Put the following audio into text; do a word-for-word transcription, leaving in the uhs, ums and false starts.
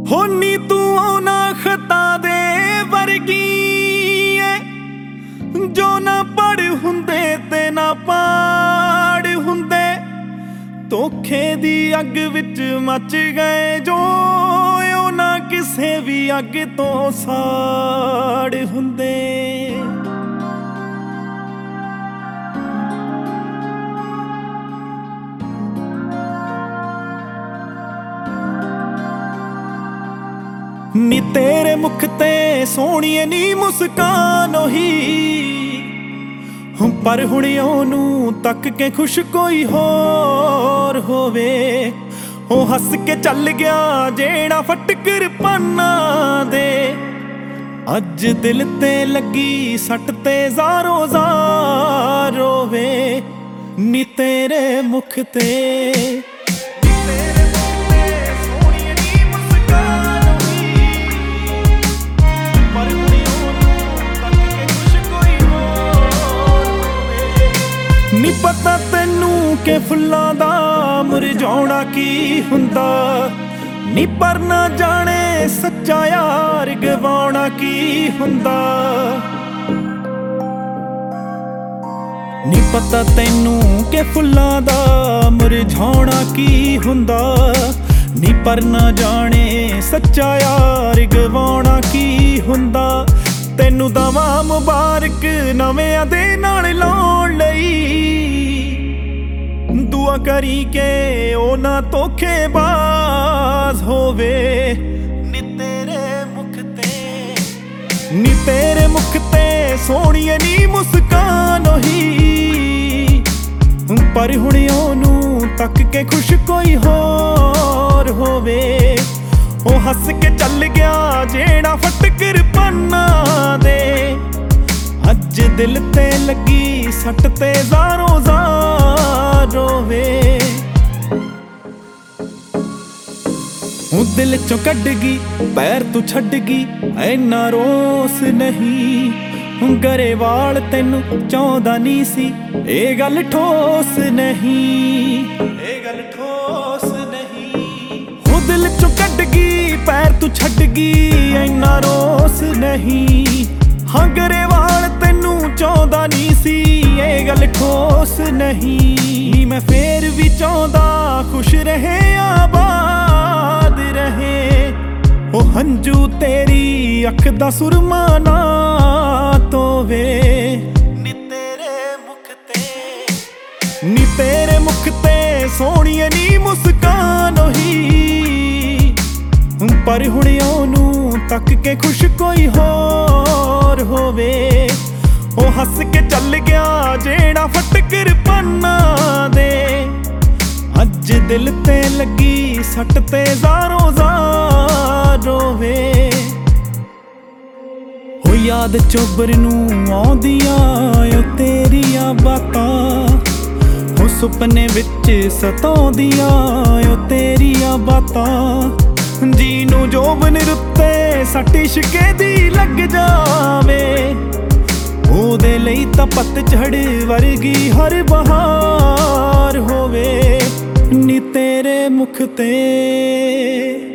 ਹੋਨੀ ਤੂੰ ਉਹਨਾਂ ਖਤਾ ਦੇ ਵਰਗੀ ਏ ਜੋ ਨਾ ਪੜ ਹੁੰਦੇ ਤੇ ਨਾ ਪਾੜ ਹੁੰਦੇ। ਧੋਖੇ ਦੀ ਅੱਗ ਵਿੱਚ ਮੱਚ ਗਏ ਜੋ ਉਹ ਨਾ ਕਿਸੇ ਵੀ ਅੱਗ ਤੋਂ ਸਾੜ ਹੁੰਦੇ। ਨੀ ਤੇਰੇ ਮੁਖ ਤੇ ਸੋਹਣੀਏ ਨੀ ਮੁਸਕਾਨ ਉਹੀ, ਪਰ ਹੁਣ ਉਹਨੂੰ ਤੱਕ ਕੇ ਖੁਸ਼ ਕੋਈ ਹੋਰ ਹੋਵੇ। ਉਹ ਹੱਸ ਕੇ ਚੱਲ ਗਿਆ ਜਿਹੜਾ ਫਟਕਰ ਪਾਨਾਂ ਦੇ, ਅੱਜ ਦਿਲ ਤੇ ਲੱਗੀ ਸੱਟ ਤੇ ਜ਼ਾਰੋ ਜ਼ਾਰ ਰੋਵੇ। ਨੀ ਤੇਰੇ ਮੁਖ ਤੇ ਨੀ ਪਤਾ ਤੈਨੂੰ ਕਿ ਫੁੱਲਾਂ ਦਾ ਮੁਰਝਾਉਣਾ ਕੀ ਹੁੰਦਾ, ਨੀ ਪਰ ਨਾ ਜਾਣੇ ਸੱਚਾ ਯਾਰ ਗਵਾਉਣਾ ਕੀ ਹੁੰਦਾ। ਨੀ ਪਤਾ ਤੈਨੂੰ ਕਿ ਫੁੱਲਾਂ ਦਾ ਮੁਰਝਾਉਣਾ ਕੀ ਹੁੰਦਾ, ਨੀ ਪਰ ਨਾ ਜਾਣੇ ਸੱਚਾ ਯਾਰ ਗਵਾਉਣਾ ਕੀ ਹੁੰਦਾ। ਤੈਨੂੰ ਦਵਾਂ ਮੁਬਾਰਕ ਨਵਿਆਂ ਦੇ ਨਾਲ ਲਾਉਣ ਲਈ, ਦੁਆ ਕਰੀ ਕਿ ਉਹ ਨਾ ਧੋਖੇਬਾਜ਼ ਹੋਵੇ। ਨੀ ਤੇਰੇ ਮੁਖ ਤੇ ਨੀ ਤੇਰੇ ਮੁਖ ਤੇ ਸੋਹਣੀਏ ਨੀ ਮੁਸਕਾਨ ਉਹੀ, ਪਰ ਹੁਣ ਉਹਨੂੰ ਤੱਕ ਕੇ ਖੁਸ਼ ਕੋਈ ਹੋਰ ਹੋਵੇ। ਉਹ ਹੱਸ ਕੇ ਚੱਲ ਗਿਆ ਜਿਹੜਾ ਫਟਕਰ ਪਾਨਾਂ ਦੇ, ਅੱਜ ਦਿਲ ਤੇ ਲੱਗੀ ਸੱਟ ਤੇ ਜ਼ਾਰੋ ਜ਼ਾਰ ਰੋਵੇ। ਉਹ ਦਿਲ ਚੋਂ ਕੱਢ ਗਈ ਪੈਰ ਤੂੰ ਛੱਡ ਗਈ ਐਨਾ ਰੋਸ ਨਹੀਂ। ਗਰੇਵਾਲ ਤੈਨੂੰ ਚਾਹੁੰਦਾ ਨਹੀਂ ਸੀ ਇਹ ਗੱਲ ਠੋਸ ਨਹੀਂ, ਇਹ ਗੱਲ ਠੋਸ ਨਹੀਂ। ਉਹ ਦਿਲ ਚੋਂ ਕੱਢ ਗਈ ਪੈਰ ਤੂੰ ਛੱਡ ਗਈ ਐਨਾ ਰੋਸ ਨਹੀਂ। ਹਾਂ ਗਰੇਵਾਲ ਤੈਨੂੰ ਚਾਹੁੰਦਾ ਨਹੀਂ ਸੀ ਇਹ ਗੱਲ ਠੋਸ ਨਹੀਂ। ਮੈਂ ਫੇਰ ਵੀ ਚਾਹੁੰਦਾ ਖੁਸ਼ ਰਹੇ ਆਬਾਦ ਰਹੇ। ਉਹ ਹੰਝੂ ਤੇਰੀ ਅੱਖ ਦਾ ਸੁਰਮਾ ਨਾ ਧੋਵੇ। ਨੀ ਤੇਰੇ ਮੁਖ ਤੇ ਨੀ ਤੇਰੇ ਮੁਖ ਤੇ ਸੋਹਣੀਏ ਨੀ ਮੁਸਕਾਨ ਉਹੀ, ਪਰ ਹੁਣ ਉਹਨੂੰ ਤੱਕ ਕੇ ਖੁਸ਼ ਕੋਈ ਹੋਰ ਹੋਵੇ। ਉਹ ਹੱਸ ਕੇ ਚੱਲ ਗਿਆ ਜਿਹੜਾ ਫਟਕਰ ਪਾਨਾਂ ਦੇ, ਅੱਜ ਦਿਲ ਤੇ ਲੱਗੀ ਸੱਟ ਤੇ ਜ਼ਾਰੋ ਜ਼ਾਰ ਰੋਵੇ। ਹੋ ਯਾਦ ਚੋਬਰ ਨੂੰ ਆਉਂਦੀਆਂ ਓ ਤੇਰੀਆਂ ਬਾਤਾਂ, ਹੋ ਸੁਪਨੇ ਵਿੱਚ ਸਤਾਉਂਦੀਆਂ ਓ ਤੇਰੀਆਂ ਬਾਤਾਂ। ਜੀ ਨੂੰ ਜੋਬਨ ਰੁੱਤੇ ਸੱਟ ਇਸ਼ਕੇ ਦੀ ਲੱਗ ਜਾਵੇ, ਉਹਦੇ ਲਈ ਤਾਂ ਪਤਝੜ ਵਰਗੀ ਹਰ ਬਹਾਰ ਹੋਵੇ। ਨੀ ਤੇਰੇ ਮੁਖ ਤੇ